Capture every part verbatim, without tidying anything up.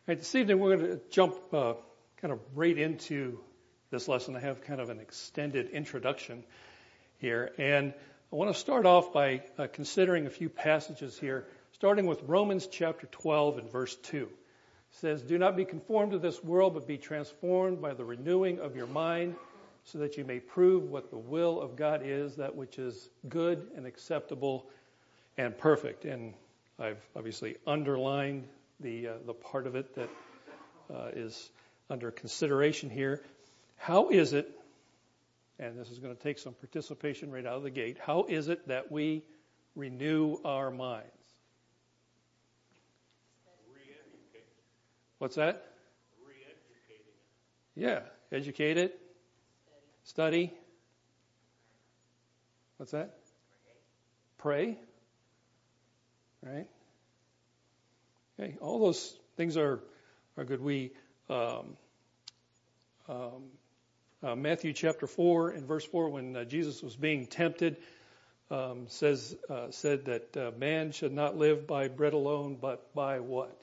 Right, this evening we're going to jump uh, kind of right into this lesson. I have kind of an extended introduction here, and I want to start off by uh, considering a few passages here, starting with Romans chapter twelve and verse two. It says, "Do not be conformed to this world, but be transformed by the renewing of your mind, so that you may prove what the will of God is, that which is good and acceptable and perfect." And I've obviously underlined the uh, the part of it that uh, is under consideration here. How is it, and this is going to take some participation right out of the gate, how is it that we renew our minds? Re-educate. What's that? Re-educating. Yeah, educate it. Study. Study. What's that? Pray. Right? Okay, all those things are are good. We um, um, uh, Matthew chapter four and verse four, when uh, Jesus was being tempted, um, says uh, said that uh, man should not live by bread alone, but by what?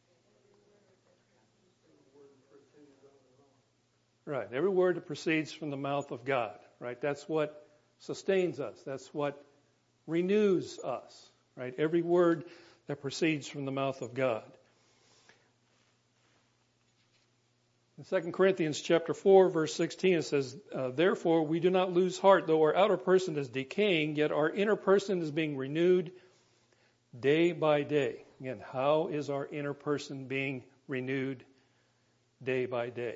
Right, every word that proceeds from the mouth of God. Right, that's what sustains us. That's what renews us. Right, every word that proceeds from the mouth of God. In Second Corinthians chapter four, verse sixteen, it says, uh, "Therefore we do not lose heart, though our outer person is decaying, yet our inner person is being renewed day by day." Again, how is our inner person being renewed day by day?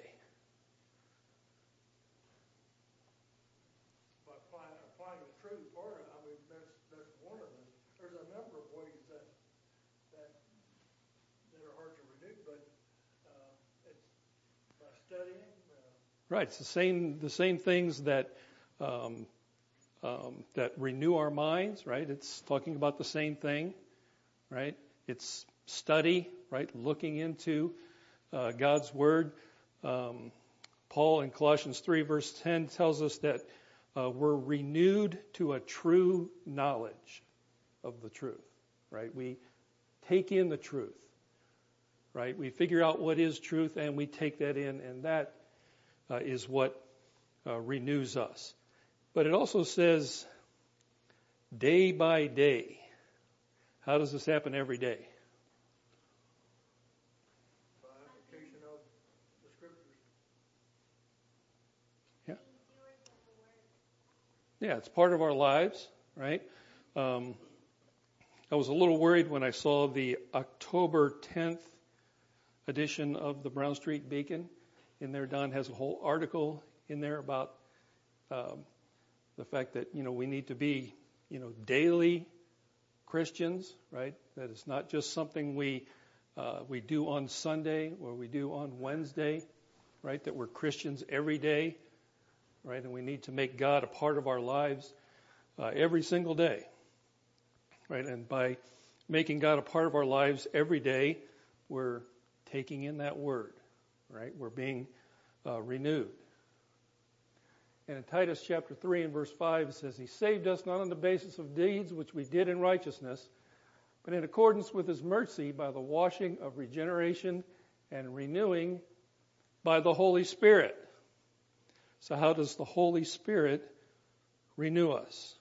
By applying, applying the truth part of it. I mean, that's, that's one of them. There's a number of ways that that that are hard to renew, but uh, it's by studying. Uh, Right, it's the same the same things that um, um, that renew our minds. Right, it's talking about the same thing. Right, it's study. Right, looking into uh, God's word. Um, Paul in Colossians three verse ten tells us that uh, we're renewed to a true knowledge of the truth. Right, we take in the truth. Right, we figure out what is truth and we take that in, and that uh, is what uh, renews us. But it also says day by day. How does this happen every day? by application of the scriptures. Yeah. Yeah, it's part of our lives, right? Um, I was a little worried when I saw the October tenth edition of the Brown Street Beacon. In there, Don has a whole article in there about um, the fact that, you know, we need to be, you know, daily Christians, right? That it's not just something we uh, we do on Sunday or we do on Wednesday, right? That we're Christians every day, right? And we need to make God a part of our lives uh, every single day, right? And by making God a part of our lives every day, we're taking in that word, right? We're being uh, renewed. And in Titus chapter three and verse five, it says, "He saved us not on the basis of deeds which we did in righteousness, but in accordance with His mercy by the washing of regeneration and renewing by the Holy Spirit." So how does the Holy Spirit renew us?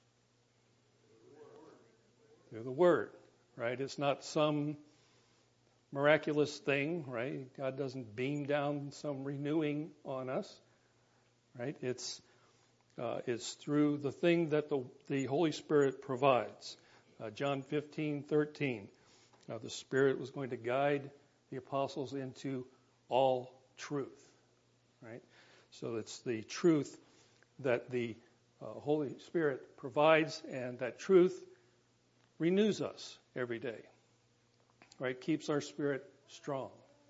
Through the Word, right? It's not some miraculous thing, right? God doesn't beam down some renewing on us, right? It's uh, it's through the thing that the the Holy Spirit provides. Uh, John fifteen thirteen, uh, the Spirit was going to guide the apostles into all truth, right? So it's the truth that the uh, Holy Spirit provides, and that truth renews us every day. Right, keeps our spirit strong.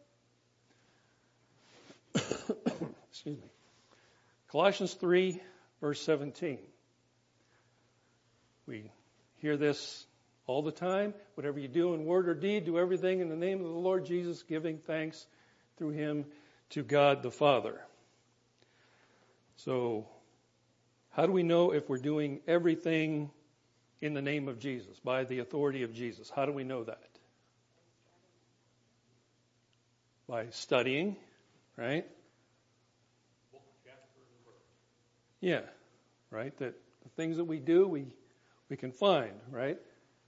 Excuse me. Colossians three, verse seventeen. We hear this all the time. "Whatever you do in word or deed, do everything in the name of the Lord Jesus, giving thanks through Him to God the Father." So, how do we know if we're doing everything in the name of Jesus, by the authority of Jesus? How do we know that? By studying, right? Book, chapter, and verse. Yeah, right? That the things that we do, we we can find, right?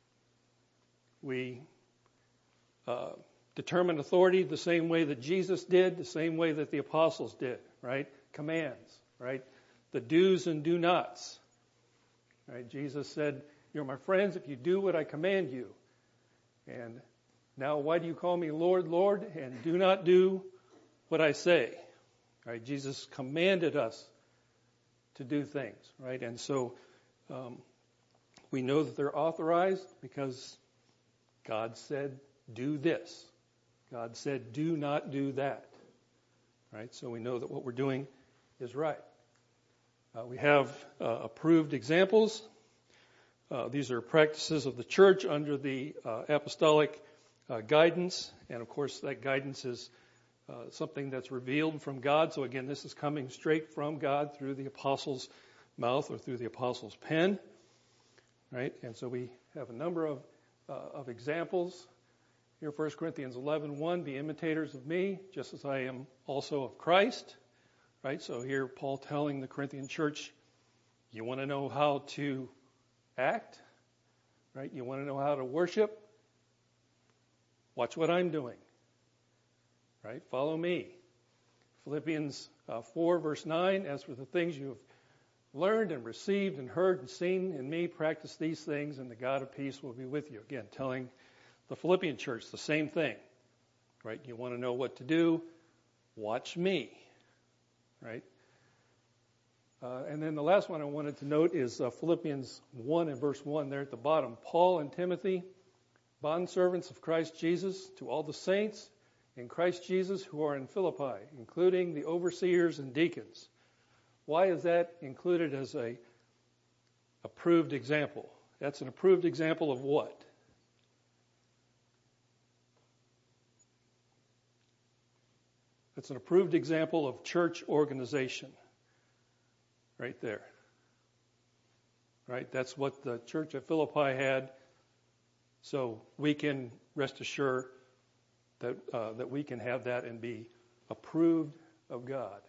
We uh, determine authority the same way that Jesus did, the same way that the apostles did, right? Commands, right? The do's and do nots, right? Jesus said, "You're my friends if you do what I command you." And now, why do you call me Lord, Lord, and do not do what I say? Right? Jesus commanded us to do things, right? And so um, we know that they're authorized because God said, do this. God said, do not do that, right? So we know that what we're doing is right. Uh, we have uh, approved examples. Uh, these are practices of the church under the uh, apostolic uh, guidance, and of course that guidance is uh, something that's revealed from God. So again, this is coming straight from God through the apostles' mouth or through the apostles' pen, right? And so we have a number of uh, of examples here. First Corinthians eleven one, be imitators of me, just as I am also of Christ, right? So here Paul telling the Corinthian church, you want to know how to act, right? You want to know how to worship? Watch what I'm doing, right? Follow me. Philippians uh, four, verse nine, as for the things you have learned and received and heard and seen in me, practice these things, and the God of peace will be with you. Again, telling the Philippian church the same thing, right? You want to know what to do? Watch me, right? Uh, and then the last one I wanted to note is uh, Philippians one and verse one there at the bottom. Paul and Timothy, bondservants of Christ Jesus, to all the saints in Christ Jesus who are in Philippi, including the overseers and deacons. Why is that included as a approved example? That's an approved example of what? It's an approved example of church organization. Right there. Right? That's what the church at Philippi had. So we can rest assured that uh, that we can have that and be approved of God.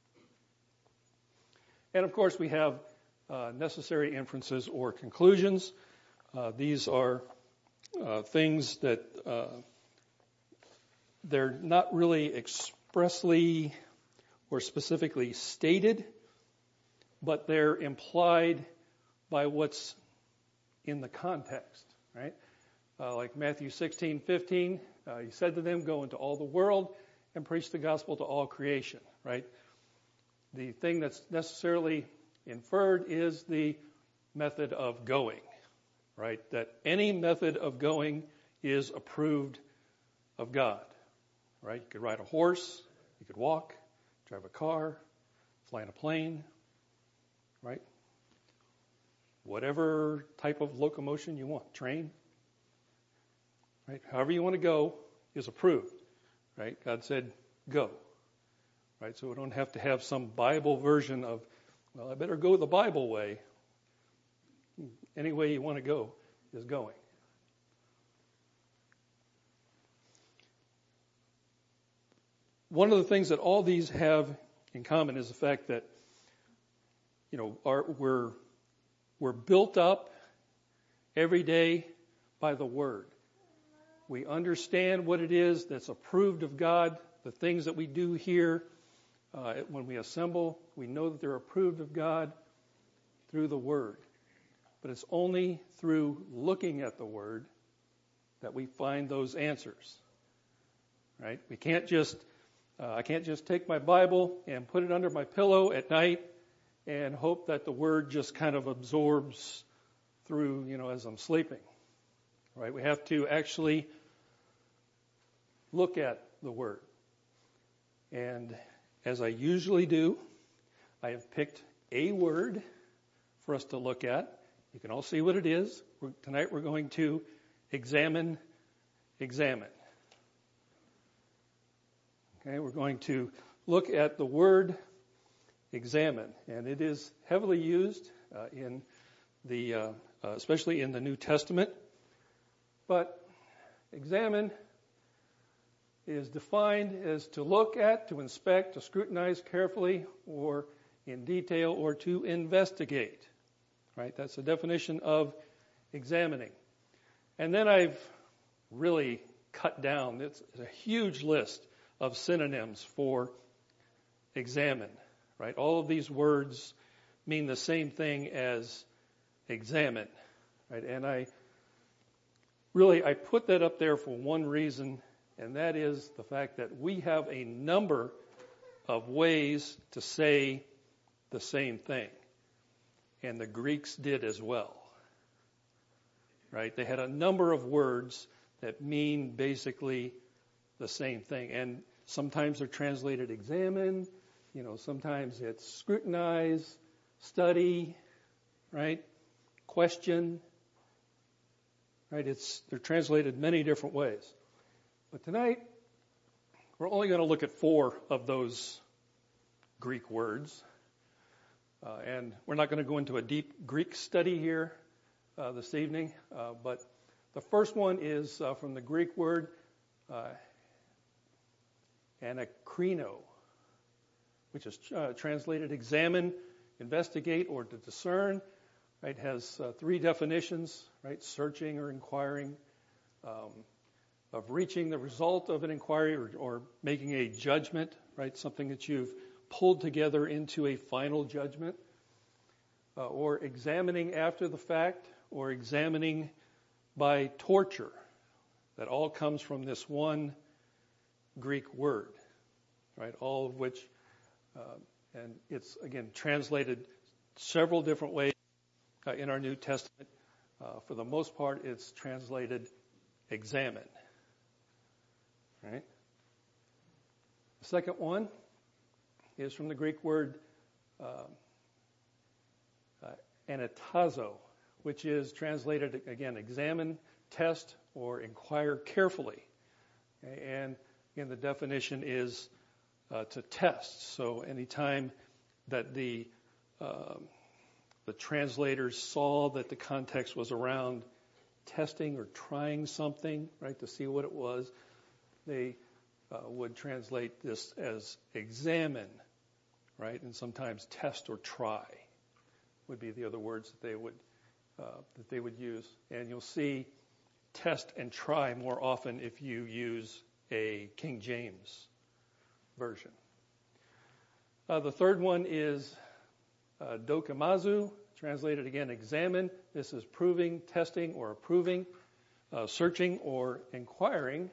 And of course, we have uh, necessary inferences or conclusions. Uh, these are uh, things that uh, they're not really expressly or specifically stated, but they're implied by what's in the context, right? Uh, like Matthew sixteen fifteen, uh, he said to them, go into all the world and preach the gospel to all creation, right? The thing that's necessarily inferred is the method of going, right? That any method of going is approved of God, right? You could ride a horse, you could walk, drive a car, fly in a plane, right? Whatever type of locomotion you want, train, right? However you want to go is approved, right? God said, go, right? So we don't have to have some Bible version of, well, I better go the Bible way. Any way you want to go is going. One of the things that all these have in common is the fact that, you know, our, we're we're built up every day by the Word. We understand what it is that's approved of God. The things that we do here uh, when we assemble, we know that they're approved of God through the Word. But it's only through looking at the Word that we find those answers. Right? We can't just uh, I can't just take my Bible and put it under my pillow at night and hope that the Word just kind of absorbs through, you know, as I'm sleeping. Right? We have to actually look at the Word. And as I usually do, I have picked a word for us to look at. You can all see what it is. We're, tonight we're going to examine, examine. Okay, we're going to look at the word examine, and it is heavily used uh, in the, uh, uh, especially in the New Testament. But examine is defined as to look at, to inspect, to scrutinize carefully or in detail, or to investigate. Right? That's the definition of examining. And then I've really cut down. It's a huge list of synonyms for examine. Right? All of these words mean the same thing as examine. Right? And I really I put that up there for one reason, and that is the fact that we have a number of ways to say the same thing. And the Greeks did as well. Right? They had a number of words that mean basically the same thing. And sometimes they're translated examine, you know, sometimes it's scrutinize, study, right? Question. Right? It's they're translated many different ways. But tonight, we're only going to look at four of those Greek words. Uh, and we're not going to go into a deep Greek study here uh, this evening. Uh, but the first one is uh, from the Greek word uh, anakrino, which is uh, translated examine, investigate, or to discern. Right, has uh, three definitions, right? Searching or inquiring, um, of reaching the result of an inquiry or, or making a judgment, right? Something that you've pulled together into a final judgment, uh, or examining after the fact, or examining by torture. That all comes from this one Greek word, right? All of which, uh, and it's again translated several different ways. Uh, in our New Testament, uh, for the most part, it's translated examine. Right? The second one is from the Greek word uh, uh, anatazo, which is translated, again, examine, test, or inquire carefully. Okay? And again, the definition is uh, to test. So anytime that the um, The translators saw that the context was around testing or trying something, right, to see what it was, they uh, would translate this as examine, right, and sometimes test or try would be the other words that they would uh, that they would use. And you'll see test and try more often if you use a King James version. Uh, the third one is Uh, dokimazu, translated again, examine. This is proving, testing, or approving, uh, searching, or inquiring.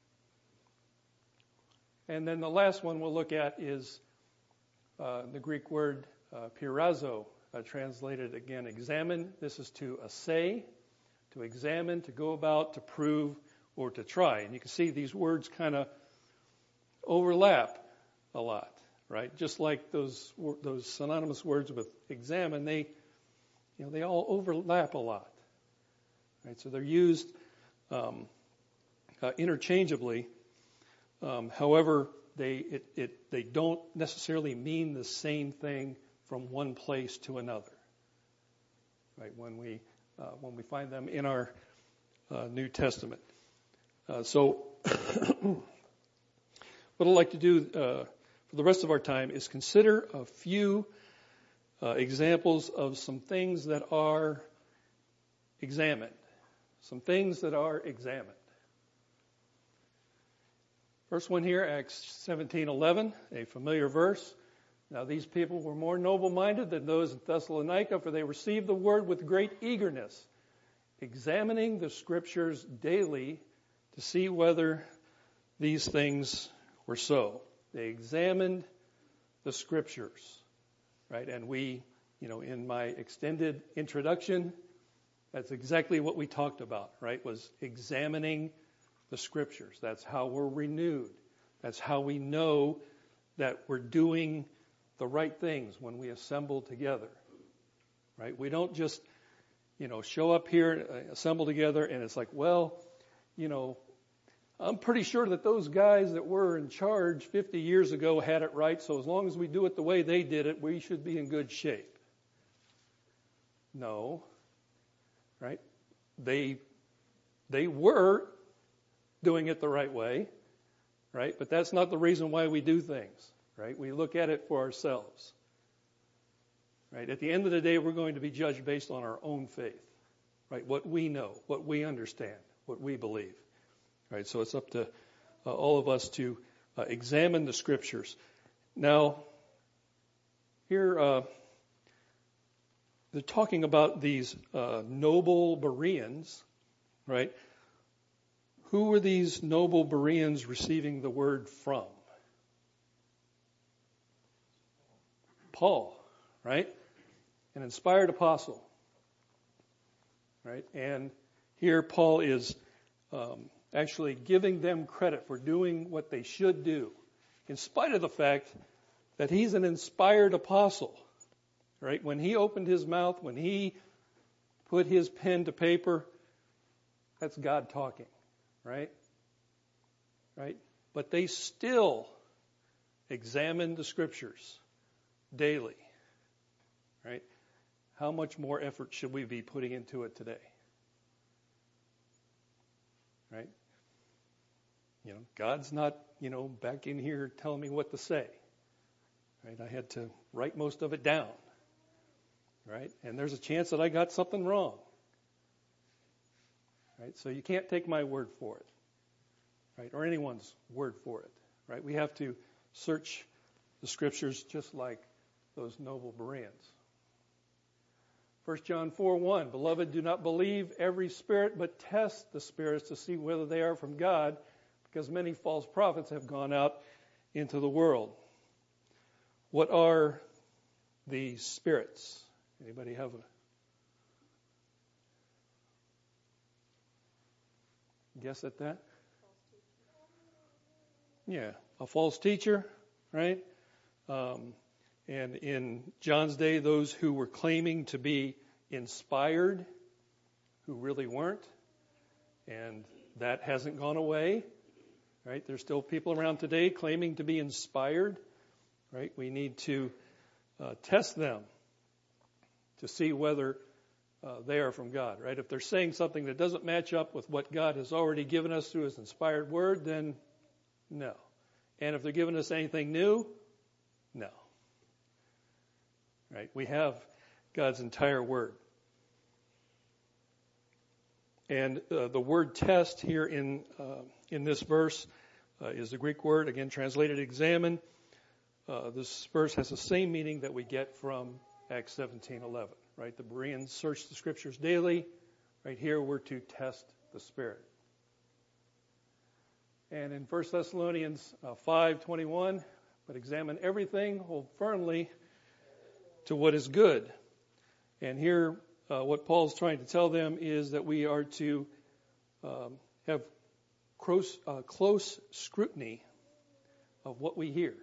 And then the last one we'll look at is uh, the Greek word uh, pirazo, uh, translated again, examine. This is to assay, to examine, to go about, to prove, or to try. And you can see these words kind of overlap a lot. Right, just like those those synonymous words with examine, they, you know, they all overlap a lot. Right, so they're used um, uh, interchangeably. Um, however, they it, it they don't necessarily mean the same thing from one place to another. Right, when we uh, when we find them in our uh, New Testament. Uh, so, what I'd like to do. Uh, For the rest of our time is consider a few uh, examples of some things that are examined. Some things that are examined. First one here, Acts seventeen eleven, a familiar verse. Now these people were more noble-minded than those at Thessalonica, for they received the word with great eagerness, examining the scriptures daily to see whether these things were so. They examined the scriptures, right? And we, you know, in my extended introduction, that's exactly what we talked about, right? Was examining the scriptures. That's how we're renewed. That's how we know that we're doing the right things when we assemble together, right? We don't just, you know, show up here, assemble together, and it's like, well, you know, I'm pretty sure that those guys that were in charge fifty years ago had it right, so as long as we do it the way they did it, we should be in good shape. No. Right? They they were doing it the right way, right? But that's not the reason why we do things, right? We look at it for ourselves, right? At the end of the day, we're going to be judged based on our own faith, right? What we know, what we understand, what we believe, right? So it's up to uh, all of us to uh, examine the Scriptures. Now, here uh, they're talking about these uh, noble Bereans, right? Who were these noble Bereans receiving the word from? Paul, right? An inspired apostle, right? And here Paul is um, actually giving them credit for doing what they should do, in spite of the fact that he's an inspired apostle, right? When he opened his mouth, when he put his pen to paper, that's God talking, right? Right? But they still examine the Scriptures daily, right? How much more effort should we be putting into it today? Right? You know, God's not, you know, back in here telling me what to say. Right? I had to write most of it down. Right? And there's a chance that I got something wrong. Right? So you can't take my word for it. Right? Or anyone's word for it. Right? We have to search the Scriptures just like those noble Bereans. First John four one, Beloved, do not believe every spirit, but test the spirits to see whether they are from God, because many false prophets have gone out into the world. What are the spirits? Anybody have a guess at that? Yeah, a false teacher, right? Um, and in John's day, those who were claiming to be inspired, who really weren't, and that hasn't gone away, right? There's still people around today claiming to be inspired, right? We need to uh, test them to see whether uh, they are from God, right? If they're saying something that doesn't match up with what God has already given us through His inspired word, then no. And if they're giving us anything new, no. Right? We have God's entire word. And uh, the word test here in uh, in this verse uh, is the Greek word, again translated examine. Uh, this verse has the same meaning that we get from Acts seventeen eleven. Right? The Bereans searched the Scriptures daily. Right here we're to test the Spirit. And in First Thessalonians uh, five twenty-one, but examine everything, hold firmly to what is good. And here uh, what Paul's trying to tell them is that we are to um, have close, uh, close scrutiny of what we hear.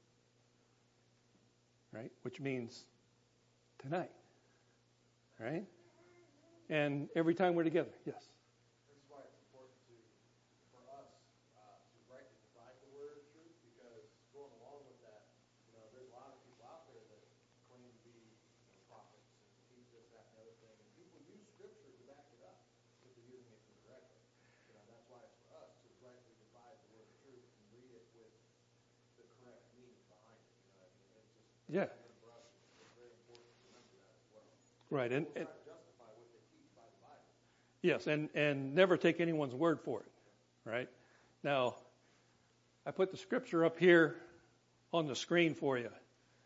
Right? Which means tonight. Right? And every time we're together. Yes? This is why it's important to, for us uh, to rightly divide the word of truth, because going along with that, you know, there's a lot of people out there that claim to be, you know, prophets and teach this, that, and the other thing, and people use Scripture to back it up, but they're using it incorrectly. You know, that's why it's for us to rightly divide the word of truth and read it with the correct meaning behind it. You know what I mean? It's just, Yeah. I mean, for us, it's, it's very important to remember that as well. Right. And, and Justify what they teach by the Bible. yes, and, and never take anyone's word for it. Right? Now, I put the scripture up here on the screen for you.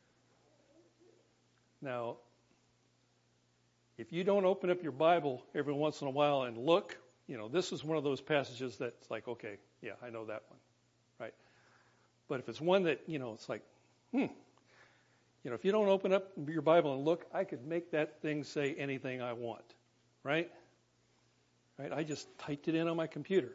Now, if you don't open up your Bible every once in a while and look, you know, this is one of those passages that's like, okay, yeah, I know that one. Right? But if it's one that, you know, it's like, hmm, you know, if you don't open up your Bible and look, I could make that thing say anything I want. Right? Right? I just typed it in on my computer.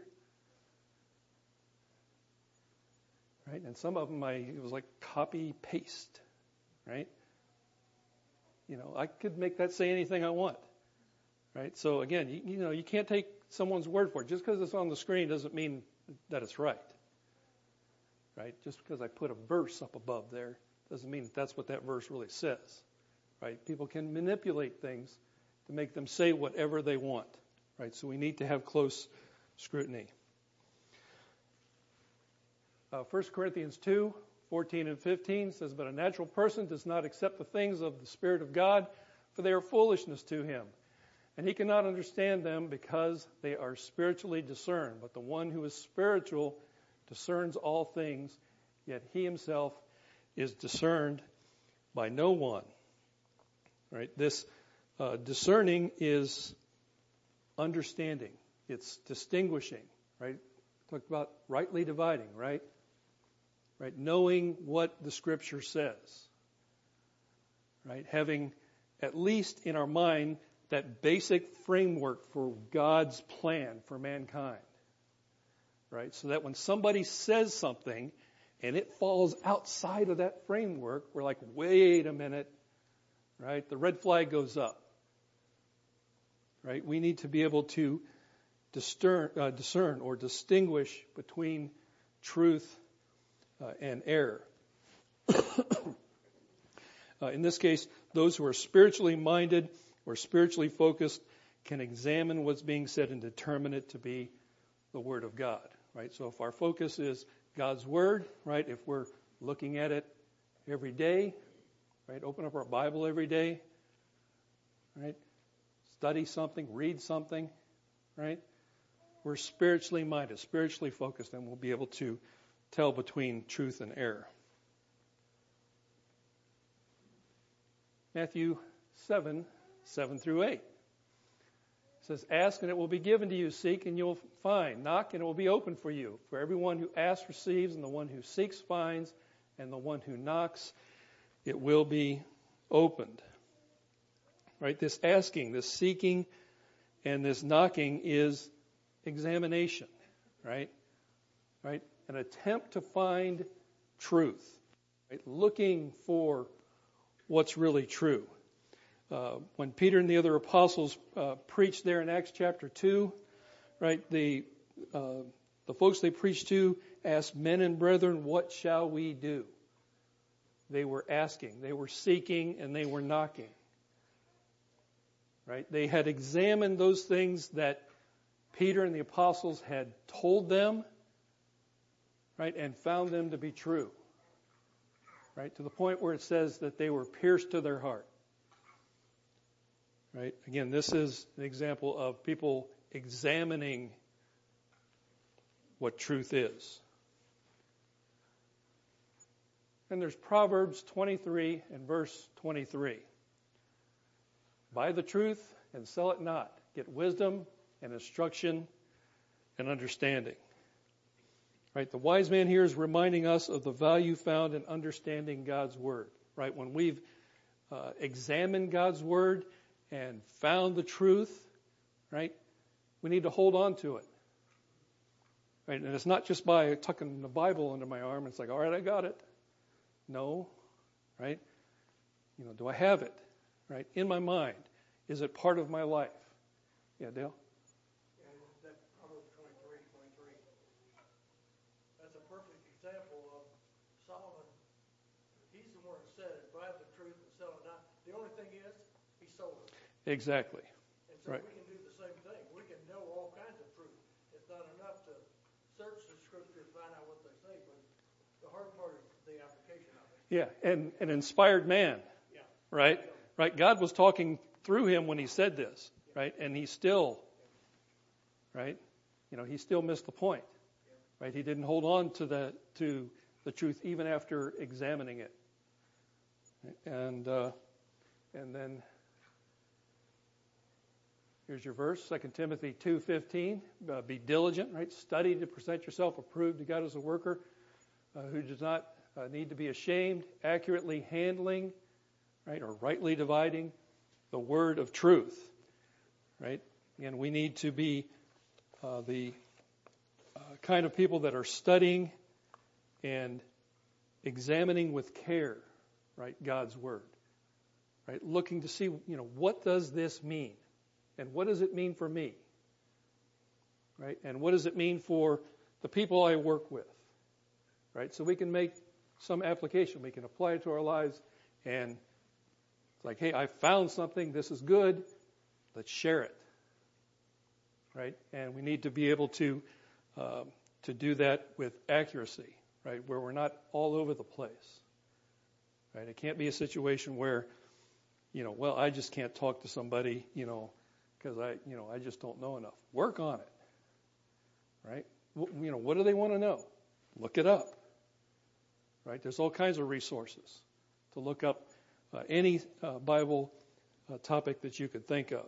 Right? And some of them, I, it was like copy paste. Right? You know, I could make that say anything I want. Right? So again, you, you know, you can't take someone's word for it. Just because it's on the screen doesn't mean that it's right. Right? Just because I put a verse up above there doesn't mean that that's what that verse really says. Right? People can manipulate things to make them say whatever they want. Right? So we need to have close scrutiny. Uh, First Corinthians two, fourteen and fifteen says, "But a natural person does not accept the things of the Spirit of God, for they are foolishness to him. And he cannot understand them because they are spiritually discerned. But the one who is spiritual discerns all things, yet he himself is discerned by no one." Right? This uh, discerning is understanding. It's distinguishing. Right? Talked about rightly dividing. Right? Right? Knowing what the Scripture says. Right? Having at least in our mind that basic framework for God's plan for mankind. Right? So that when somebody says something and it falls outside of that framework, we're like, wait a minute. Right? The red flag goes up. Right? We need to be able to discern, uh, discern or distinguish between truth uh, and error. uh, in this case, those who are spiritually minded or spiritually focused can examine what's being said and determine it to be the Word of God. Right? So if our focus is God's Word, right? If we're looking at it every day, right? Open up our Bible every day, right? Study something, read something, right? We're spiritually minded, spiritually focused, and we'll be able to tell between truth and error. Matthew seven, seven through eight. It says, "Ask and it will be given to you. Seek and you'll find. Knock and it will be opened for you. For everyone who asks receives, and the one who seeks finds, and the one who knocks, it will be opened." Right? This asking, this seeking, and this knocking is examination. Right? Right? An attempt to find truth. Right? Looking for what's really true. Uh, when Peter and the other apostles uh, preached there in Acts chapter two, right, the uh, the folks they preached to asked, "Men and brethren, what shall we do?" They were asking, they were seeking, and they were knocking. Right? They had examined those things that Peter and the apostles had told them, right, and found them to be true. Right? To the point where it says that they were pierced to their heart. Right? Again, this is an example of people examining what truth is. And there's Proverbs twenty-three and verse twenty-three. "Buy the truth and sell it not. Get wisdom and instruction and understanding." Right? The wise man here is reminding us of the value found in understanding God's Word. Right? When we've uh, examined God's Word and found the truth, right, we need to hold on to it. Right? And it's not just by tucking the Bible under my arm. It's like, all right, I got it. No. Right? You know, do I have it? Right? In my mind. Is it part of my life? Yeah, Dale? And that Proverbs twenty-three, twenty-three. That's a perfect example of Solomon. He's the one who said it, buy the truth and sell it not. The only thing is, he sold it. Exactly. And so Right. we can do the same thing. We can know all kinds of truth. It's not enough to search the Scripture and find out what they say, but the hard part is the application of it. Yeah, and an inspired man. Yeah. Right? Right. God was talking through him when he said this, right? And he still, right? You know, he still missed the point, right? He didn't hold on to the to the truth even after examining it. And uh, and then here's your verse, Second Timothy two fifteen. Uh, be diligent, right? Study to present yourself approved to God as a worker uh, who does not uh, need to be ashamed, accurately handling, right, or rightly dividing the word of truth, right? Again, we need to be uh, the uh, kind of people that are studying and examining with care, right, God's word, right? Looking to see, you know, what does this mean? And what does it mean for me? Right? And what does it mean for the people I work with? Right? So we can make some application. We can apply it to our lives and it's like, hey, I found something. This is good. Let's share it. Right? And we need to be able to uh, to do that with accuracy. right? Where we're not all over the place, right? It can't be a situation where, you know, well, I just can't talk to somebody, you know, because I, you know, I just don't know enough. Work on it, right? You know, what do they want to know? Look it up, right? There's all kinds of resources to look up uh, any uh, Bible uh, topic that you could think of.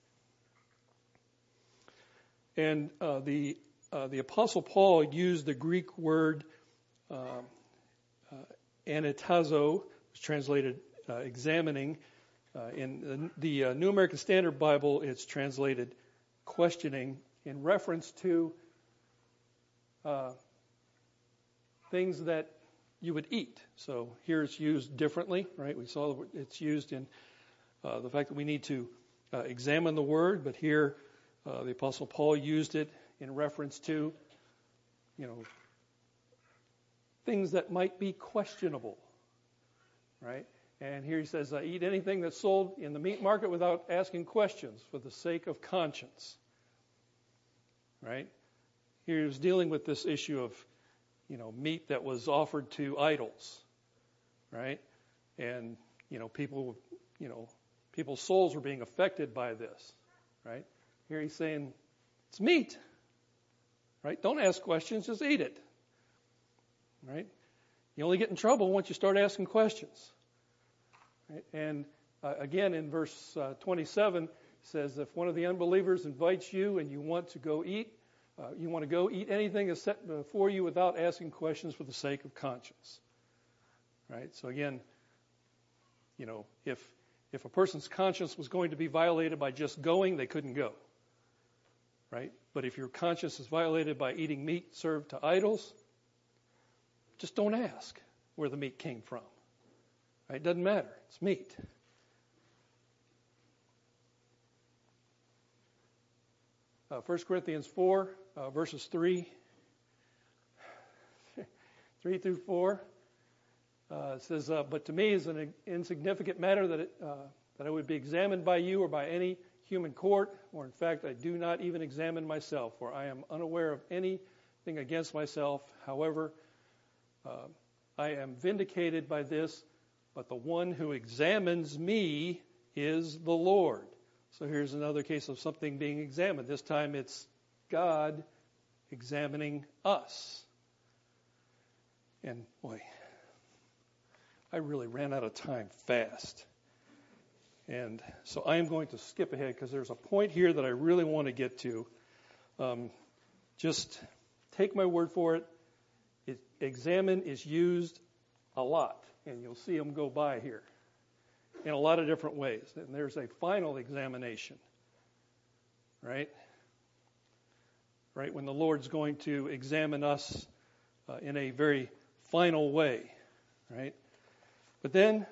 And uh, the uh, the Apostle Paul used the Greek word uh, uh, anatazo, which is translated uh, examining. Uh, in the, the uh, New American Standard Bible, it's translated questioning in reference to uh, things that you would eat. So here it's used differently, right? We saw it's used in uh, the fact that we need to uh, examine the word, but here uh, the Apostle Paul used it in reference to, you know, things that might be questionable, right? And here he says, uh, eat anything that's sold in the meat market without asking questions for the sake of conscience. Right? Here he was dealing with this issue of, you know, meat that was offered to idols. Right? And, you know, people, you know, people's souls were being affected by this. Right? Here he's saying, it's meat. Right? Don't ask questions, just eat it. Right? You only get in trouble once you start asking questions. And uh, again, in verse uh, twenty-seven, it says, if one of the unbelievers invites you and you want to go eat, uh, you want to go eat anything that's set before you without asking questions for the sake of conscience. Right? So again, you know, if if a person's conscience was going to be violated by just going, they couldn't go. Right? But if your conscience is violated by eating meat served to idols, just don't ask where the meat came from. Right? It doesn't matter. It's meat. Uh, First Corinthians four, uh, verses three, three through four, uh, it says, uh, but to me is an insignificant matter that, it, uh, that I would be examined by you or by any human court, or in fact I do not even examine myself, for I am unaware of anything against myself. However, uh, I am vindicated by this, but the one who examines me is the Lord. So here's another case of something being examined. This time it's God examining us. And boy, I really ran out of time fast. And so I am going to skip ahead because there's a point here that I really want to get to. Um, just take my word for it. it. Examine is used a lot. And you'll see them go by here in a lot of different ways. And there's a final examination, right? Right, when the Lord's going to examine us uh, in a very final way, right? But then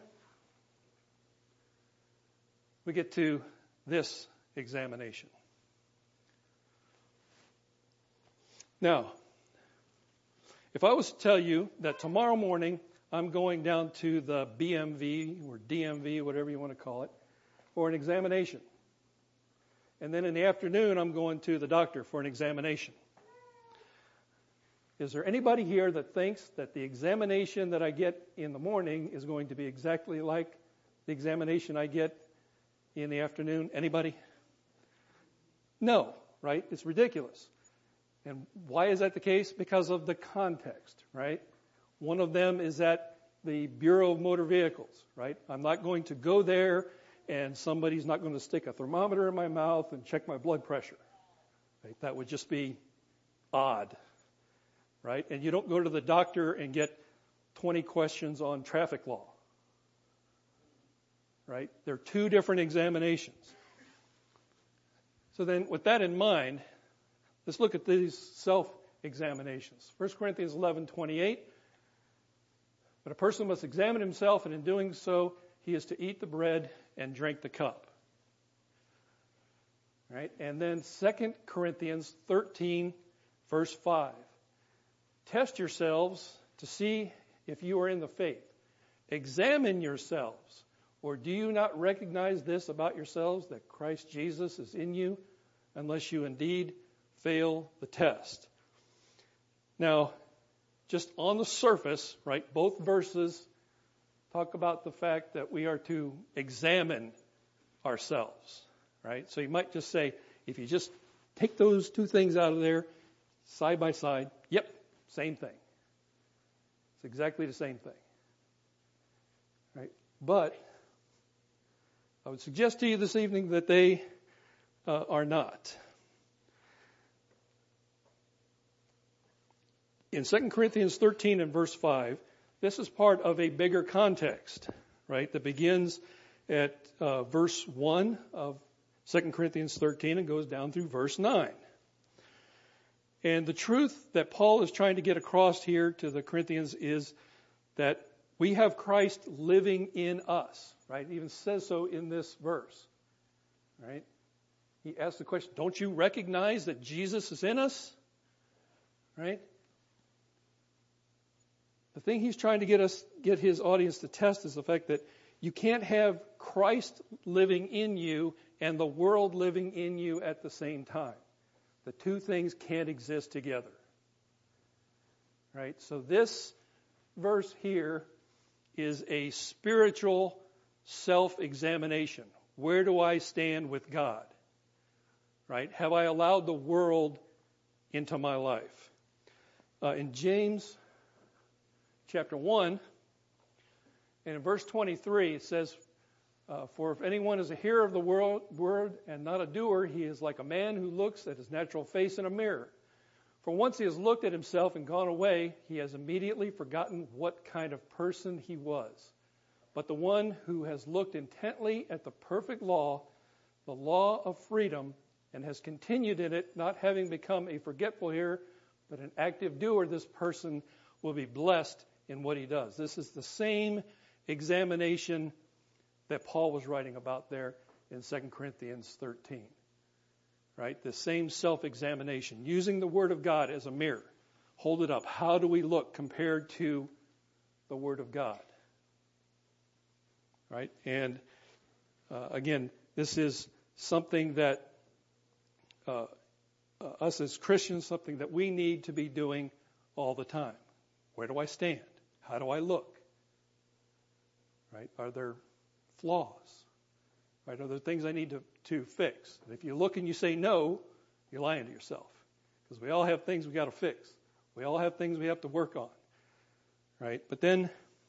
we get to this examination. Now, if I was to tell you that tomorrow morning I'm going down to the B M V or D M V, whatever you want to call it, for an examination. And then in the afternoon, I'm going to the doctor for an examination. Is there anybody here that thinks that the examination that I get in the morning is going to be exactly like the examination I get in the afternoon? Anybody? No, right? It's ridiculous. And why is that the case? Because of the context, right? One of them is at the Bureau of Motor Vehicles, right? I'm not going to go there and somebody's not going to stick a thermometer in my mouth and check my blood pressure. Right? That would just be odd, right? And you don't go to the doctor and get twenty questions on traffic law, right? They're two different examinations. So then with that in mind, let's look at these self-examinations. First Corinthians eleven twenty-eight. But a person must examine himself, and in doing so, he is to eat the bread and drink the cup. Right? And then Second Corinthians thirteen, verse five. Test yourselves to see if you are in the faith. Examine yourselves. Or do you not recognize this about yourselves, that Christ Jesus is in you, unless you indeed fail the test? Now, just on the surface, right, both verses talk about the fact that we are to examine ourselves, right? So you might just say, if you just take those two things out of there, side by side, yep, same thing. It's exactly the same thing, right? But I would suggest to you this evening that they uh, are not. In Second Corinthians thirteen and verse five, this is part of a bigger context, right, that begins at uh, verse one of Second Corinthians thirteen and goes down through verse nine. And the truth that Paul is trying to get across here to the Corinthians is that we have Christ living in us, right? It even says so in this verse, right? He asks the question, don't you recognize that Jesus is in us, right? The thing he's trying to get us, get his audience to test is the fact that you can't have Christ living in you and the world living in you at the same time. The two things can't exist together. Right? So this verse here is a spiritual self-examination. Where do I stand with God? Right? Have I allowed the world into my life? Uh, in James chapter one, and in verse twenty-three, it says, uh, for if anyone is a hearer of the world, word and not a doer, he is like a man who looks at his natural face in a mirror. For once he has looked at himself and gone away, he has immediately forgotten what kind of person he was. But the one who has looked intently at the perfect law, the law of freedom, and has continued in it, not having become a forgetful hearer, but an active doer, this person will be blessed in what he does. This is the same examination that Paul was writing about there in Second Corinthians thirteen. Right? The same self-examination, using the Word of God as a mirror. Hold it up. How do we look compared to the Word of God? Right? And uh, again, this is something that uh, uh, us as Christians, something that we need to be doing all the time. Where do I stand? How do I look? Right? Are there flaws? Right? Are there things I need to, to fix? And if you look and you say no, you're lying to yourself. Because we all have things we got to fix. We all have things we have to work on. Right? But then,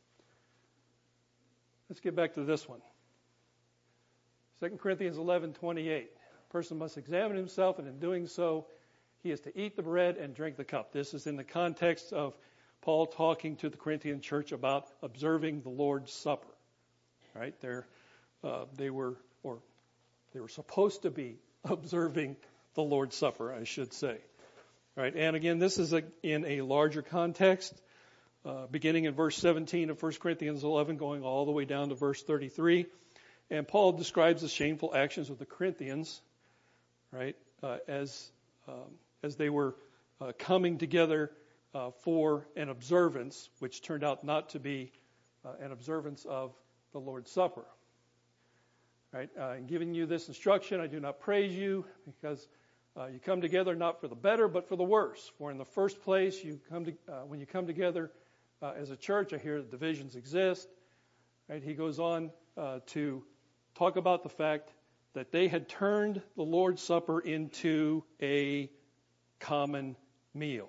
let's get back to this one. Second Corinthians eleven twenty-eight. A person must examine himself, and in doing so, he is to eat the bread and drink the cup. This is in the context of Paul talking to the Corinthian church about observing the Lord's Supper. Right? They're, uh, they were, or they were supposed to be observing the Lord's Supper, I should say. Right? And again, this is a, in a larger context, uh, beginning in verse seventeen of First Corinthians eleven, going all the way down to verse thirty-three. And Paul describes the shameful actions of the Corinthians, right, uh, as um, as they were uh, coming together uh, for an observance, which turned out not to be uh, an observance of the Lord's Supper. Right? Uh, in giving you this instruction, I do not praise you, because uh, you come together not for the better, but for the worse. For in the first place, you come to, uh, when you come together uh, as a church, I hear that divisions exist. Right? He goes on uh, to talk about the fact that they had turned the Lord's Supper into a common meal.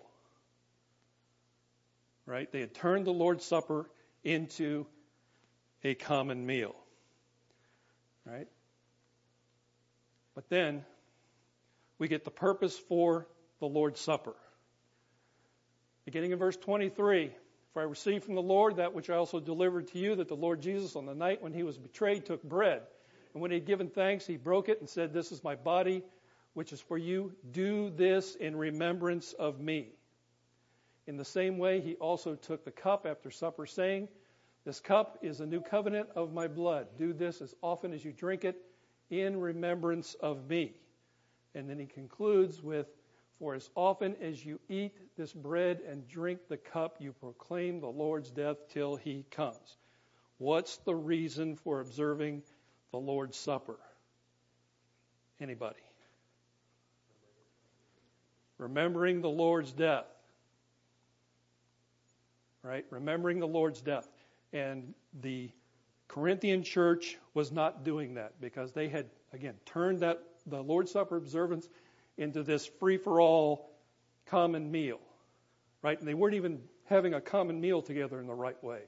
Right? They had turned the Lord's Supper into a common meal. Right? But then we get the purpose for the Lord's Supper. Beginning in verse twenty-three, for I received from the Lord that which I also delivered to you, that the Lord Jesus on the night when he was betrayed took bread. And when he had given thanks, he broke it and said, this is my body, which is for you. Do this in remembrance of me. In the same way, he also took the cup after supper, saying, this cup is a new covenant of my blood. Do this as often as you drink it in remembrance of me. And then he concludes with, for as often as you eat this bread and drink the cup, you proclaim the Lord's death till he comes. What's the reason for observing the Lord's Supper? Anybody? Remembering the Lord's death. right? Remembering the Lord's death. And the Corinthian church was not doing that because they had, again, turned that the Lord's Supper observance into this free-for-all common meal, right? And they weren't even having a common meal together in the right way,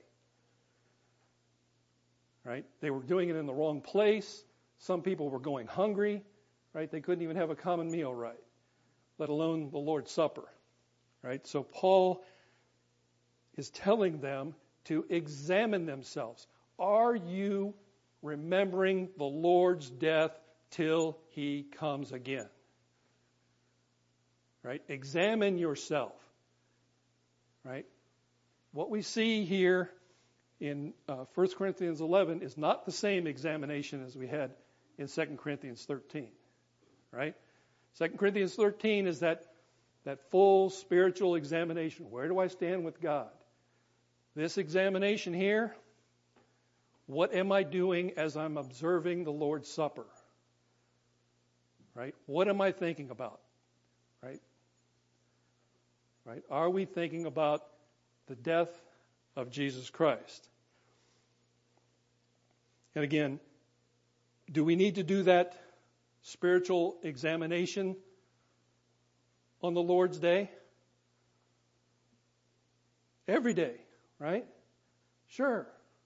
right? They were doing it in the wrong place. Some people were going hungry, right? They couldn't even have a common meal right, let alone the Lord's Supper, right? So Paul is telling them to examine themselves. Are you remembering the Lord's death till he comes again? Right? Examine yourself. Right? What we see here in uh, First Corinthians eleven is not the same examination as we had in Second Corinthians thirteen. Right? Second Corinthians thirteen is that, that full spiritual examination. Where do I stand with God? This examination here, what am I doing as I'm observing the Lord's Supper? Right? What am I thinking about? Right? Right? Are we thinking about the death of Jesus Christ? And again, do we need to do that spiritual examination on the Lord's Day? Every day, right? Sure.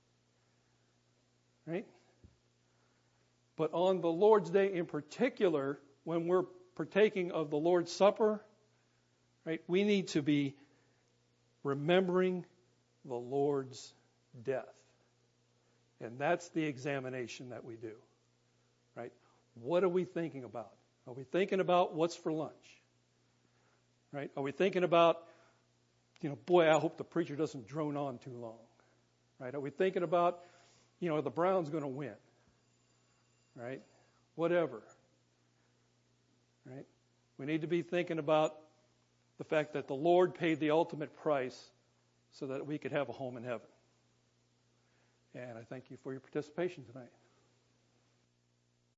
Right? But on the Lord's Day in particular, when we're partaking of the Lord's Supper, right, we need to be remembering the Lord's death. And that's the examination that we do. Right? What are we thinking about? Are we thinking about what's for lunch? Right? Are we thinking about, you know, boy, I hope the preacher doesn't drone on too long. Right? Are we thinking about, you know, are the Browns going to win? Right? Whatever. Right? We need to be thinking about the fact that the Lord paid the ultimate price so that we could have a home in heaven. And I thank you for your participation tonight.